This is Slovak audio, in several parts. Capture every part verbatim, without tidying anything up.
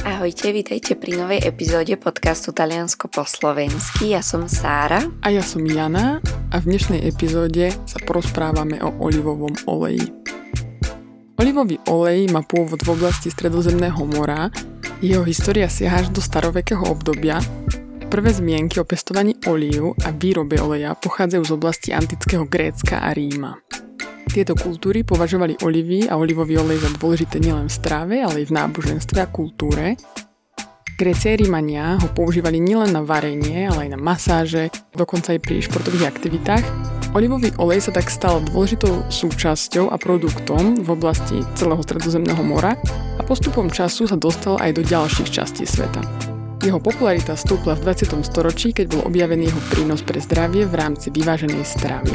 Ahojte, vítajte pri novej epizóde podcastu Taliansko po slovensky. Ja som Sára. A ja som Jana a v dnešnej epizóde sa porozprávame o olivovom oleji. Olivový olej má pôvod v oblasti Stredozemného mora. Jeho história siaha až do starovekého obdobia. Prvé zmienky o pestovaní olív a výrobe oleja pochádzajú z oblasti antického Grécka a Ríma. Tieto kultúry považovali olivy a olivový olej za dôležité nielen v strave, ale aj v náboženstve a kultúre. Gréci a Rímania ho používali nielen na varenie, ale aj na masáže, dokonca aj pri športových aktivitách. Olivový olej sa tak stal dôležitou súčasťou a produktom v oblasti celého Stredozemného mora a postupom času sa dostal aj do ďalších častí sveta. Jeho popularita stúpla v dvadsiatom storočí, keď bol objavený jeho prínos pre zdravie v rámci vyváženej stravy.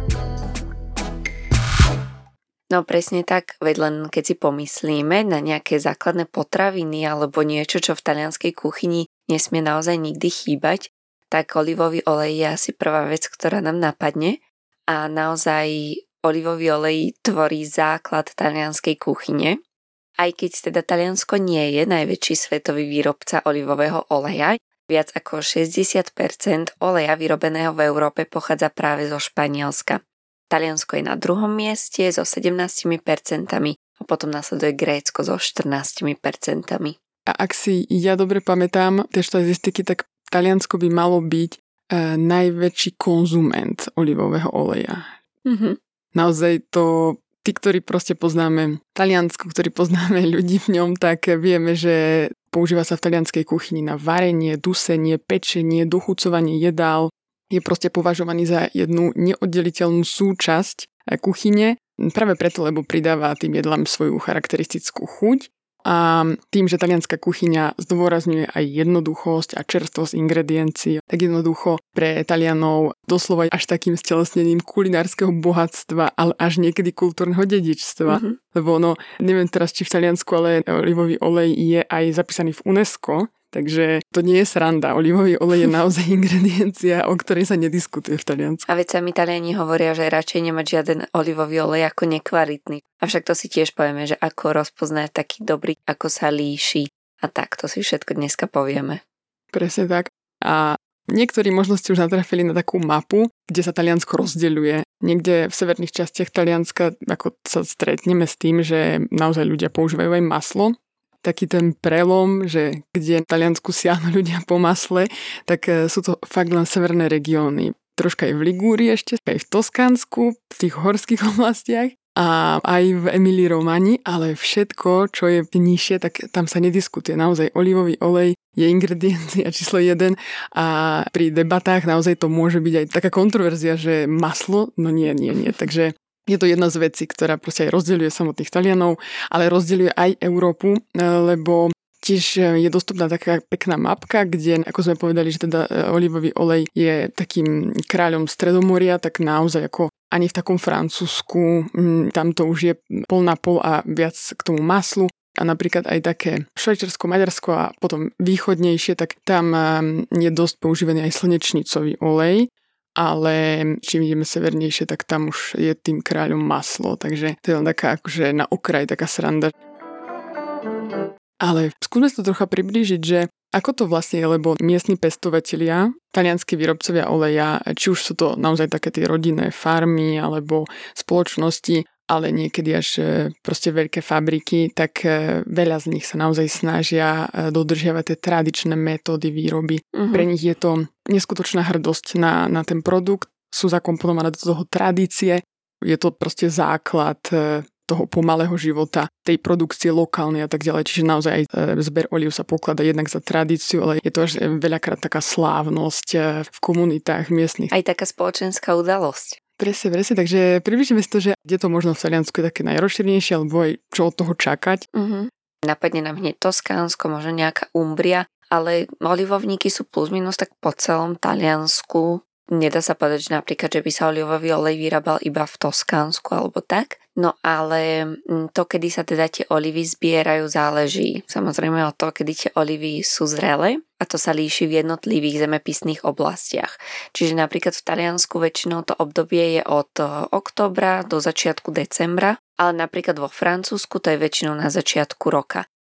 No presne tak, veď len keď si pomyslíme na nejaké základné potraviny alebo niečo, čo v talianskej kuchyni nesmie naozaj nikdy chýbať, tak olivový olej je asi prvá vec, ktorá nám napadne a naozaj olivový olej tvorí základ talianskej kuchyne. Aj keď teda Taliansko nie je najväčší svetový výrobca olivového oleja, viac ako šesťdesiat percent oleja vyrobeného v Európe pochádza práve zo Španielska. Taliansko je na druhom mieste so sedemnásť percent a potom nasleduje Grécko so štrnásť percent. A ak si ja dobre pamätám tie štatistiky, tak Taliansko by malo byť e, najväčší konzument olivového oleja. Mm-hmm. Naozaj to, tí, ktorí proste poznáme Taliansko, ktorí poznáme ľudí v ňom, tak vieme, že používa sa v talianskej kuchyni na varenie, dusenie, pečenie, dochucovanie jedál. Je proste považovaný za jednu neoddeliteľnú súčasť kuchyne, práve preto, lebo pridáva tým jedlám svoju charakteristickú chuť a tým, že talianská kuchyňa zdôrazňuje aj jednoduchosť a čerstvosť ingrediencií, tak jednoducho pre Talianov doslova až takým stelesnením kulinárskeho bohatstva, ale až niekedy kultúrneho dedičstva. Mm-hmm. Lebo no, neviem teraz, či v Taliansku, ale olivový olej je aj zapísaný v UNESCO. Takže to nie je sranda. Olivový olej je naozaj ingrediencia, o ktorej sa nediskutuje v Taliansku. A veď sami Taliani hovoria, že radšej nemať žiaden olivový olej ako nekvalitný. Avšak to si tiež povieme, že ako rozpoznať taký dobrý, ako sa líši. A tak, to si všetko dneska povieme. Presne tak. A niektorí možno ste už natrafili na takú mapu, kde sa Taliansko rozdeľuje. Niekde v severných častiach Talianska ako sa stretneme s tým, že naozaj ľudia používajú aj maslo. Taký ten prelom, že kde v Taliansku siahnu ľudia po masle, tak sú to fakt len severné regióny. Troška aj v Ligúrii ešte, aj v Toskánsku, v tých horských oblastiach a aj v Emílii Romani, ale všetko, čo je nižšie, tak tam sa nediskutuje. Naozaj olivový olej je ingrediencia číslo jeden a pri debatách naozaj to môže byť aj taká kontroverzia, že maslo, no nie, nie, nie. Takže je to jedna z vecí, ktorá proste aj rozdeľuje samotných Talianov, ale rozdeľuje aj Európu, lebo tiež je dostupná taká pekná mapka, kde, ako sme povedali, že teda olivový olej je takým kráľom Stredomoria, tak naozaj ako ani v takom Francúzsku, tam to už je pol na pol a viac k tomu maslu. A napríklad aj také Švajčiarsko, Maďarsko a potom východnejšie, tak tam je dosť používaný aj slnečnicový olej. Ale čím ideme severnejšie, tak tam už je tým kráľom maslo, takže to je len taká akože na okraj taká sranda. Ale skúsme to trocha priblížiť, že ako to vlastne je, lebo miestni pestovatelia, talianskí výrobcovia oleja, či už sú to naozaj také tie rodinné farmy alebo spoločnosti, ale niekedy až proste veľké fabriky, tak veľa z nich sa naozaj snažia dodržiavať tie tradičné metódy výroby. Uh-huh. Pre nich je to neskutočná hrdosť na, na ten produkt, sú zakomponované do toho tradície, je to proste základ toho pomalého života, tej produkcie lokálnej a tak ďalej. Čiže naozaj aj zber olív sa pokladá jednak za tradíciu, ale je to až veľakrát taká slávnosť v komunitách miestnych. Aj taká spoločenská udalosť. Presne, presne, takže približíme si to, že je to možno v Taliansku také najrozšírenejšie, alebo aj čo od toho čakať. Uh-huh. Napadne nám hneď Toskánsko, možno nejaká Umbria, ale olivovníky sú plus minus tak po celom Taliansku. Nedá sa povedať, že napríklad, že by sa olivový olej vyrábal iba v Toskánsku alebo tak. No ale to, kedy sa teda tie olivy zbierajú, záleží samozrejme od toho, kedy tie olivy sú zrelé a to sa líši v jednotlivých zemepisných oblastiach. Čiže napríklad v Taliansku väčšinou to obdobie je od októbra do začiatku decembra, ale napríklad vo Francúzsku to je väčšinou na začiatku roka.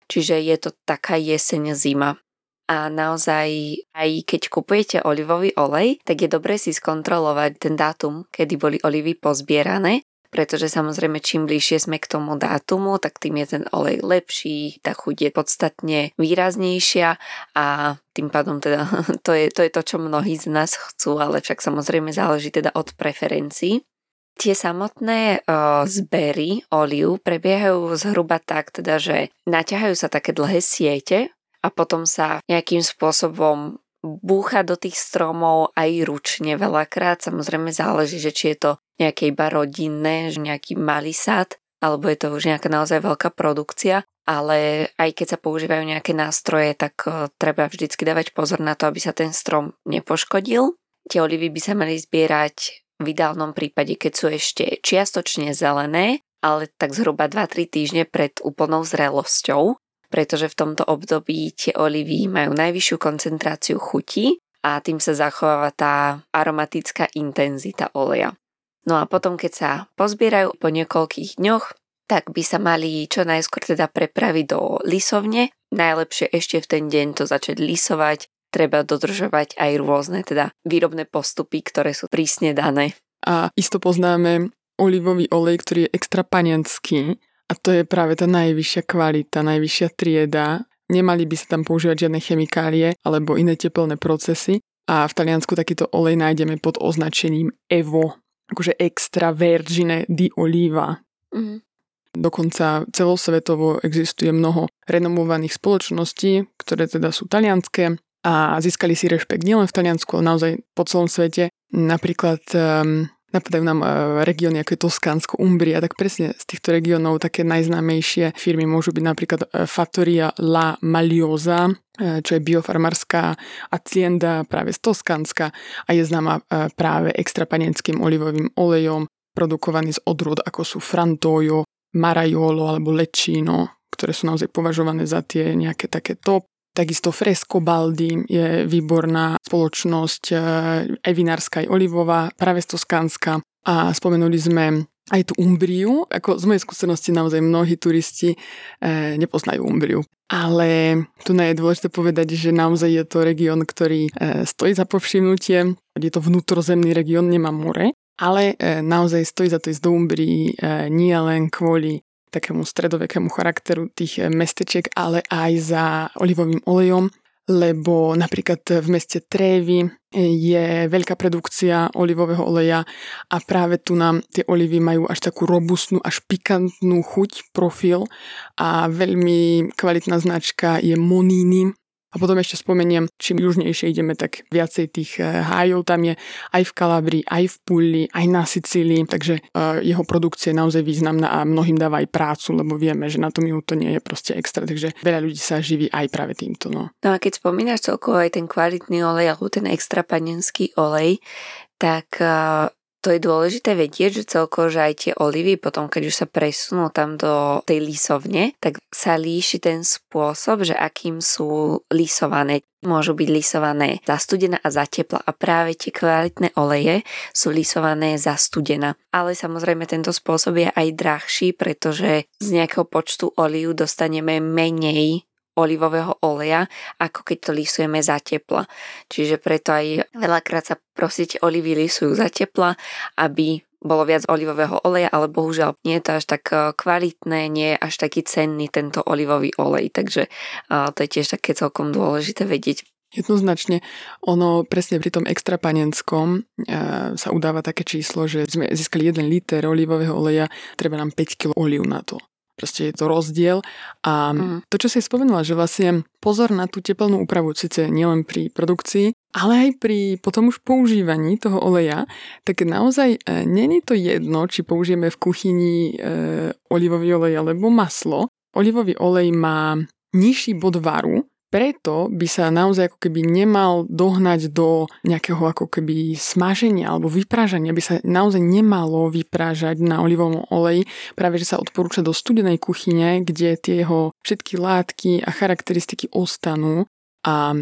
čiže je to taká jeseň zima. A naozaj, aj keď kupujete olivový olej, tak je dobré si skontrolovať ten dátum, kedy boli olivy pozbierané, pretože samozrejme čím bližšie sme k tomu dátumu, tak tým je ten olej lepší, tá chuť je podstatne výraznejšia a tým pádom teda to je, to je to, čo mnohí z nás chcú, ale však samozrejme záleží teda od preferencií. Tie samotné o, zbery olív prebiehajú zhruba tak, teda, že naťahajú sa také dlhé siete a potom sa nejakým spôsobom búcha do tých stromov aj ručne veľakrát. Samozrejme záleží, že či je to nejaké iba rodinné, že nejaký malý sad, alebo je to už nejaká naozaj veľká produkcia. Ale aj keď sa používajú nejaké nástroje, tak o, treba vždycky dávať pozor na to, aby sa ten strom nepoškodil. Tie olivy by sa mali zbierať v ideálnom prípade, keď sú ešte čiastočne zelené, ale tak zhruba dva tri týždne pred úplnou zrelosťou, pretože v tomto období tie olivy majú najvyššiu koncentráciu chuti a tým sa zachováva tá aromatická intenzita oleja. No a potom, keď sa pozbierajú po niekoľkých dňoch, tak by sa mali čo najskôr teda prepraviť do lisovne. Najlepšie ešte v ten deň to začať lisovať. Treba dodržovať aj rôzne teda výrobné postupy, ktoré sú prísne dané. A isto poznáme olivový olej, ktorý je extra panenský. A to je práve tá najvyššia kvalita, najvyššia trieda. Nemali by sa tam používať žiadne chemikálie alebo iné tepelné procesy. A v Taliansku takýto olej nájdeme pod označením Evo, akože extra vergine di oliva. Mm. Dokonca celosvetovo existuje mnoho renomovaných spoločností, ktoré teda sú talianské a získali si rešpekt nielen v Taliansku, ale naozaj po celom svete. Napríklad um, napadajú nám regióny ako je Toskánsko, Umbria, tak presne z týchto regiónov také najznámejšie firmy môžu byť napríklad Fattoria La Magliosa, čo je biofarmárska acienda práve z Toskánska a je známa práve extrapanenským olivovým olejom, produkovaný z odrôd ako sú Frantoio, Maraiolo alebo Lecchino, ktoré sú naozaj považované za tie nejaké také top. Takisto Frescobaldi je výborná spoločnosť, aj vinárska, aj olivová, práve z Toskánska. A spomenuli sme aj tú Umbriu. Ako z mojej skúsenosti naozaj mnohí turisti e, nepoznajú Umbriu. Ale tu je dôležité povedať, že naozaj je to región, ktorý e, stojí za povšimnutie. Je to vnútrozemný región, nemá more. Ale e, naozaj stojí za to ísť do Umbrii e, nie len kvôli takému stredovekému charakteru tých mestečiek, ale aj za olivovým olejom, lebo napríklad v meste Trevi je veľká produkcia olivového oleja a práve tu nám tie olivy majú až takú robustnú, až pikantnú chuť, profil a veľmi kvalitná značka je Monini. A potom ešte spomeniem, čím južnejšie ideme, tak viacej tých hájov tam je aj v Kalabrii, aj v Pugli, aj na Sicílii, takže uh, jeho produkcia je naozaj významná a mnohým dáva aj prácu, lebo vieme, že na tom juhu to nie je proste extra, takže veľa ľudí sa živí aj práve týmto. No, no a keď spomínaš celkovo aj ten kvalitný olej alebo ten extra panenský olej, tak uh, to je dôležité vedieť, že celkovo, že aj tie olivy potom, keď už sa presunú tam do tej lisovne, tak sa líši ten spôsob, že akým sú lisované. Môžu byť lisované za studena a za tepla a práve tie kvalitné oleje sú lisované za studena. Ale samozrejme tento spôsob je aj drahší, pretože z nejakého počtu olív dostaneme menej olivového oleja, ako keď to lisujeme za tepla. Čiže preto aj veľakrát sa prosíte olivy lisujú za tepla, aby bolo viac olivového oleja, ale bohužiaľ nie je to až tak kvalitné, nie je až taký cenný tento olivový olej, takže to je tiež také celkom dôležité vedieť. Jednoznačne, ono presne pri tom extrapanenskom sa udáva také číslo, že sme získali jeden liter olivového oleja, treba nám päť kilogramov olív na to. Proste je to rozdiel a mm. to, čo si spomenula, že vlastne pozor na tú tepelnú úpravu, síce nielen pri produkcii, ale aj pri potom už používaní toho oleja, tak naozaj e, není to jedno, či použijeme v kuchyni e, olivový olej alebo maslo. Olivový olej má nižší bod varu, preto by sa naozaj ako keby nemal dohnať do nejakého ako keby smaženia alebo vyprážania, by sa naozaj nemalo vyprážať na olivovom oleji, práve že sa odporúča do studenej kuchyne, kde tie jeho všetky látky a charakteristiky ostanú a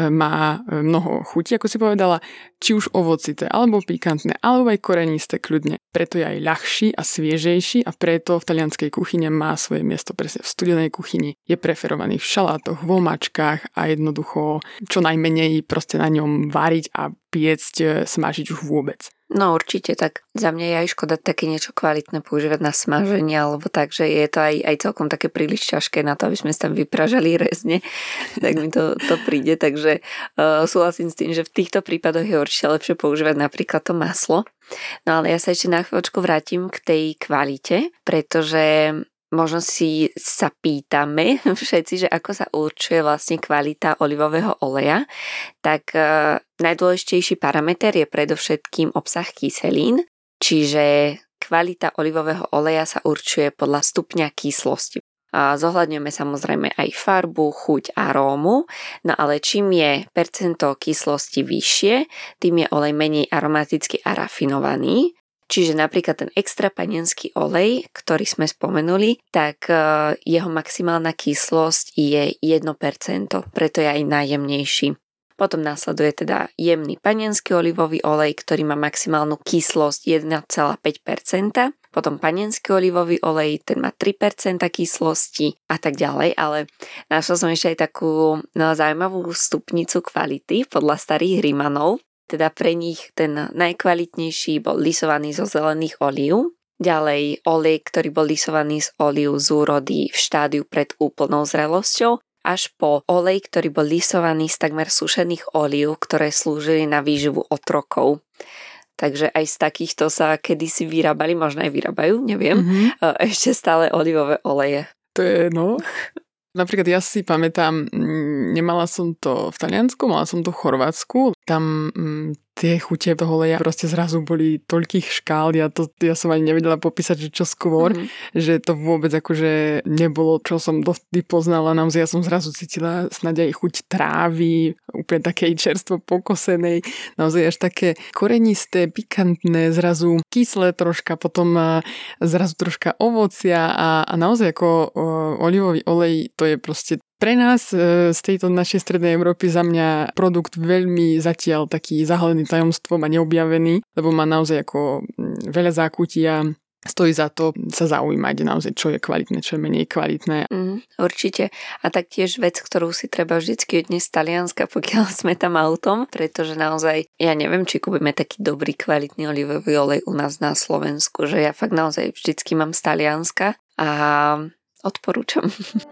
má mnoho chutí, ako si povedala, či už ovocité, alebo pikantné, alebo aj korenisté kľudne. Preto je aj ľahší a sviežejší a preto v talianskej kuchyne má svoje miesto presne v studenej kuchyni. Je preferovaný v šalátoch, v omáčkach a jednoducho čo najmenej proste na ňom variť a piecť, smažiť už vôbec. No určite, tak za mňa je aj škoda také niečo kvalitné používať na smaženie, alebo tak, že je to aj, aj celkom také príliš ťažké na to, aby sme si tam vypražali rezne, tak mi to, to príde, takže uh, súhlasím s tým, že v týchto prípadoch je určite lepšie používať napríklad to maslo. No ale ja sa ešte na chvíľočku vrátim k tej kvalite, pretože možno si sa pýtame všetci, že ako sa určuje vlastne kvalita olivového oleja, tak e, najdôležitejší parameter je predovšetkým obsah kyselín, čiže kvalita olivového oleja sa určuje podľa stupňa kyslosti. A zohľadňujeme samozrejme aj farbu, chuť, arómu, no ale čím je percento kyslosti vyššie, tým je olej menej aromaticky a rafinovaný. Čiže napríklad ten extra panenský olej, ktorý sme spomenuli, tak jeho maximálna kyslosť je jedno percento, preto je aj najjemnejší. Potom nasleduje teda jemný panenský olivový olej, ktorý má maximálnu kyslosť jeden celá päť percenta. Potom panenský olivový olej, ten má tri percentá kyslosti a tak ďalej, ale našla som ešte aj takú no, zaujímavú stupnicu kvality podľa starých Rimanov. Teda pre nich ten najkvalitnejší bol lisovaný zo zelených olív. Ďalej olej, ktorý bol lisovaný z olív z úrody v štádiu pred úplnou zrelosťou, až po olej, ktorý bol lisovaný z takmer sušených olív, ktoré slúžili na výživu otrokov. Takže aj z takýchto sa kedysi vyrábali, možno aj vyrábajú, neviem, mm-hmm. ešte stále olivové oleje. To je, no... Napríklad ja si pamätám, nemala som to v Taliansku, mala som to v Chorvátsku. Tam m, tie chute toho oleja proste zrazu boli toľkých škál, ja, to, ja som ani nevedela popísať, že čo skôr, mm-hmm. že to vôbec akože nebolo, čo som dovtedy poznala. Naozaj ja som zrazu cítila snáď aj chuť trávy, úplne takej čerstvo pokosenej, naozaj až také korenisté, pikantné, zrazu kyslé troška, potom zrazu troška ovocia a, a naozaj ako o, olivový olej, to je proste pre nás z tejto našej strednej Európy za mňa produkt veľmi zatiaľ taký zahalený tajomstvom a neobjavený, lebo má naozaj ako veľa zákutí a stojí za to sa zaujímať naozaj, čo je kvalitné, čo je menej kvalitné. Mm, určite. A taktiež vec, ktorú si treba vždycky odniesť z Talianska, pokiaľ sme tam autom, pretože naozaj, ja neviem, či kúpime taký dobrý, kvalitný olivový olej u nás na Slovensku, že ja fakt naozaj vždycky mám z Talianska a odporúčam.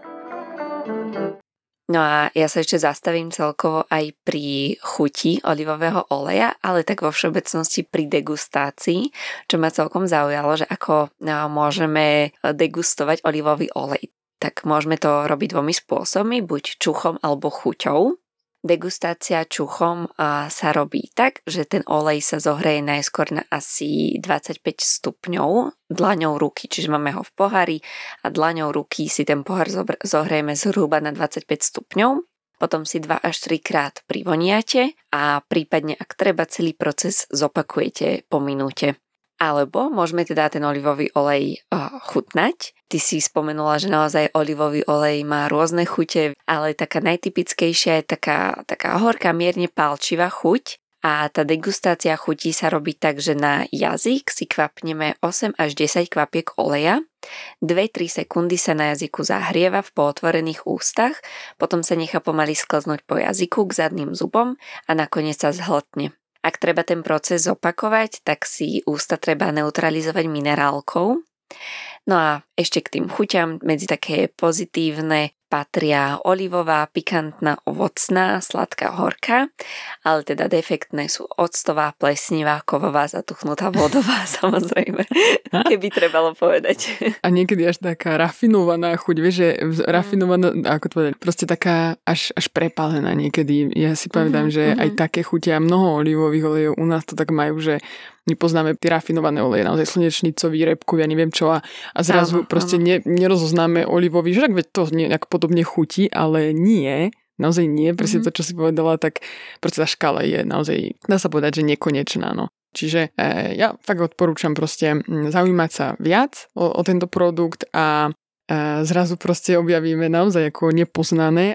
No a ja sa ešte zastavím celkovo aj pri chuti olivového oleja, ale tak vo všeobecnosti pri degustácii, čo ma celkom zaujalo, že ako môžeme degustovať olivový olej. Tak môžeme to robiť dvomi spôsobmi, buď čuchom alebo chuťou. Degustácia čuchom sa robí tak, že ten olej sa zohreje najskôr na asi dvadsaťpäť stupňov dlaňou ruky, čiže máme ho v pohári a dlaňou ruky si ten pohár zohrejeme zhruba na dvadsaťpäť stupňov. Potom si dva až tri krát privoniate a prípadne, ak treba, celý proces zopakujete po minúte. Alebo môžeme teda ten olivový olej uh, chutnať. Ty si spomenula, že naozaj olivový olej má rôzne chute, ale taká najtypickejšia je taká, taká horká, mierne pálčivá chuť. A tá degustácia chutí sa robí tak, že na jazyk si kvapneme osem až desať kvapiek oleja. dve až tri sekundy sa na jazyku zahrieva v pootvorených ústach, potom sa nechá pomaly sklznúť po jazyku k zadným zubom a nakoniec sa zhltne. Ak treba ten proces zopakovať, tak si ústa treba neutralizovať minerálkou. No a ešte k tým chuťam medzi také pozitívne patria olivová, pikantná, ovocná, sladká, horká, ale teda defektné sú octová, plesnivá, kovová, zatuchnutá, vodová, samozrejme, keby trebalo povedať. A niekedy až taká rafinovaná chuť, vieš, že rafinovaná, ako to povedať, proste taká až, až prepálená niekedy. Ja si pamätám, mm-hmm. že aj také chutia, mnoho olivových olejov u nás to tak majú, že my poznáme tie rafinované oleje, naozaj slnečnicový, repkový, ja neviem čo, a, a zrazu áno, proste áno. Ne, nerozoznáme olivový, že tak veď to nejak podobne chutí, ale nie, naozaj nie, presne mm-hmm. to, čo si povedala, tak proste tá škála je naozaj, dá sa povedať, že nekonečná, no. Čiže e, ja fakt odporúčam proste zaujímať sa viac o, o tento produkt a e, zrazu proste objavíme naozaj ako nepoznané.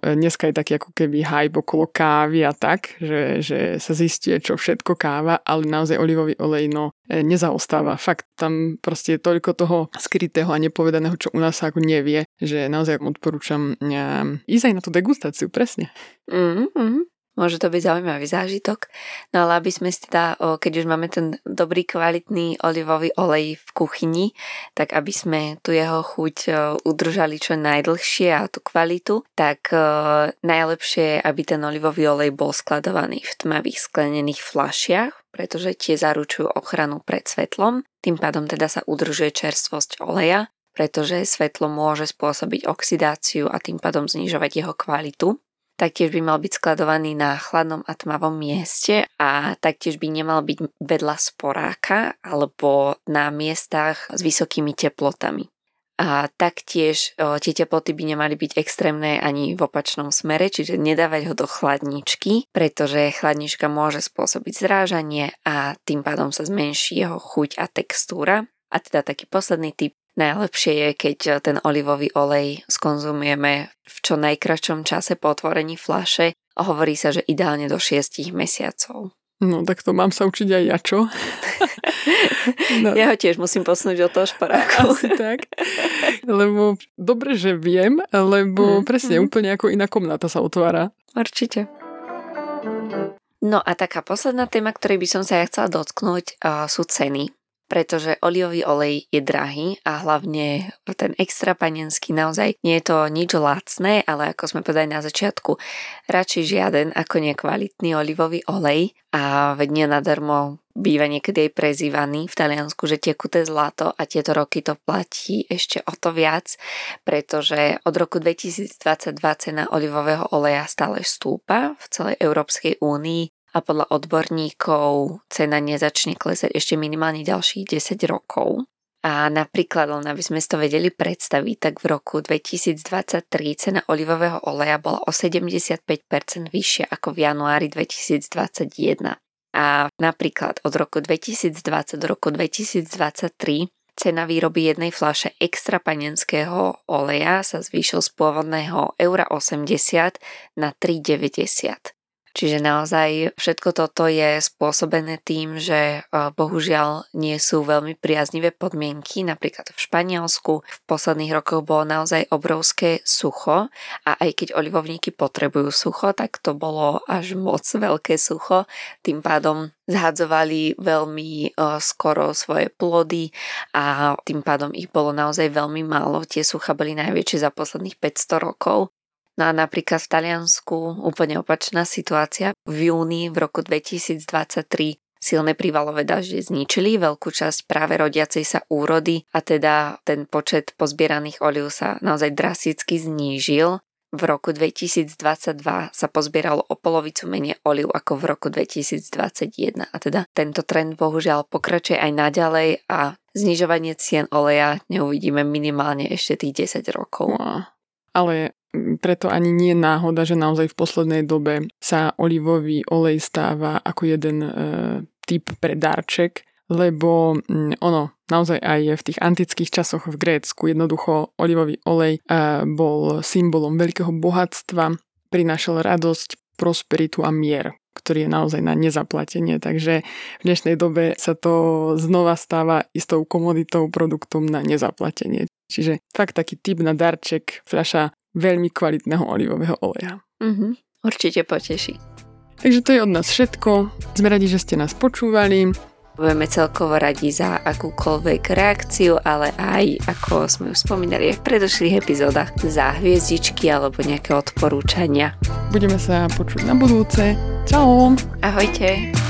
dneska je taký ako keby hype okolo kávy a tak, že, že sa zistuje, čo všetko káva, ale naozaj olivový olej no nezaostáva. Fakt, tam proste je toľko toho skrytého a nepovedaného, čo u nás sa ako nevie, že naozaj odporúčam ísť aj na tú degustáciu, presne. Mm-hmm. Môže to byť zaujímavý zážitok. No ale aby sme si teda, keď už máme ten dobrý kvalitný olivový olej v kuchyni, tak aby sme tu jeho chuť udržali čo najdlhšie a tú kvalitu, tak najlepšie je, aby ten olivový olej bol skladovaný v tmavých sklenených fľašiach, pretože tie zaručujú ochranu pred svetlom. Tým pádom teda sa udržuje čerstvosť oleja, pretože svetlo môže spôsobiť oxidáciu a tým pádom znižovať jeho kvalitu. Taktiež by mal byť skladovaný na chladnom a tmavom mieste a taktiež by nemal byť vedľa sporáka alebo na miestach s vysokými teplotami. A taktiež o, tie teploty by nemali byť extrémne ani v opačnom smere, čiže nedávať ho do chladničky, pretože chladnička môže spôsobiť zrážanie a tým pádom sa zmenší jeho chuť a textúra. A teda taký posledný tip. Najlepšie je, keď ten olivový olej skonzumujeme v čo najkračšom čase po otvorení fľaše. Hovorí sa, že ideálne do šiestich mesiacov. No tak to mám sa učiť aj ja, čo? No. Ja ho tiež musím posunúť do toho šparáku. Asi tak. Lebo dobre, že viem, lebo mm, presne mm. úplne ako iná komnata sa otvára. Určite. No a taká posledná téma, ktorej by som sa ja chcela dotknúť, uh, sú ceny. Pretože olivový olej je drahý a hlavne ten extra panenský naozaj nie je to nič lacné, ale ako sme povedali na začiatku, radšej žiaden ako nekvalitný olivový olej a veď nenadarmo býva niekedy aj prezývaný v Taliansku, že tekuté zlato a tieto roky to platí ešte o to viac, pretože od roku dvetisícdvadsaťdva cena olivového oleja stále stúpa v celej Európskej únii. A podľa odborníkov cena nezačne klesať ešte minimálne ďalších desať rokov. A napríklad, len aby sme si to vedeli predstaviť, tak v roku dvetisícdvadsaťtri cena olivového oleja bola o sedemdesiatpäť percent vyššia ako v januári dvetisícdvadsaťjeden. A napríklad od roku dvetisícdvadsať do roku dvetisícdvadsaťtri cena výroby jednej fľaše extra panenského oleja sa zvýšil z pôvodného eura osemdesiat na tri deväťdesiat. Čiže naozaj všetko toto je spôsobené tým, že bohužiaľ nie sú veľmi priaznivé podmienky. Napríklad v Španielsku v posledných rokoch bolo naozaj obrovské sucho a aj keď olivovníky potrebujú sucho, tak to bolo až moc veľké sucho. Tým pádom zhadzovali veľmi skoro svoje plody a tým pádom ich bolo naozaj veľmi málo. Tie sucha boli najväčšie za posledných päťsto rokov. No a napríklad v Taliansku úplne opačná situácia. V júni v roku dvetisícdvadsaťtri silné prívalové dažde zničili veľkú časť práve rodiacej sa úrody a teda ten počet pozbieraných olív sa naozaj drasticky znížil. V roku dvetisícdvadsaťdva sa pozbieralo o polovicu menej olív ako v roku dvetisícdvadsaťjeden. A teda tento trend bohužiaľ pokračuje aj naďalej a znižovanie cien oleja neuvidíme minimálne ešte tých desať rokov. No, ale preto ani nie je náhoda, že naozaj v poslednej dobe sa olivový olej stáva ako jeden e, typ pre darček, lebo m, ono naozaj aj v tých antických časoch v Grécku jednoducho olivový olej e, bol symbolom veľkého bohatstva, prinášal radosť, prosperitu a mier, ktorý je naozaj na nezaplatenie. Takže v dnešnej dobe sa to znova stáva istou komoditou, produktom na nezaplatenie. Čiže fakt taký typ na darček, fľaša veľmi kvalitného olivového oleja. Mm-hmm. Určite poteší. Takže to je od nás všetko. Sme radi, že ste nás počúvali. Budeme celkovo radi za akúkoľvek reakciu, ale aj, ako sme už spomínali aj v predošlých epizódach, za hviezdičky alebo nejaké odporúčania. Budeme sa počuť na budúce. Čau! Ahojte!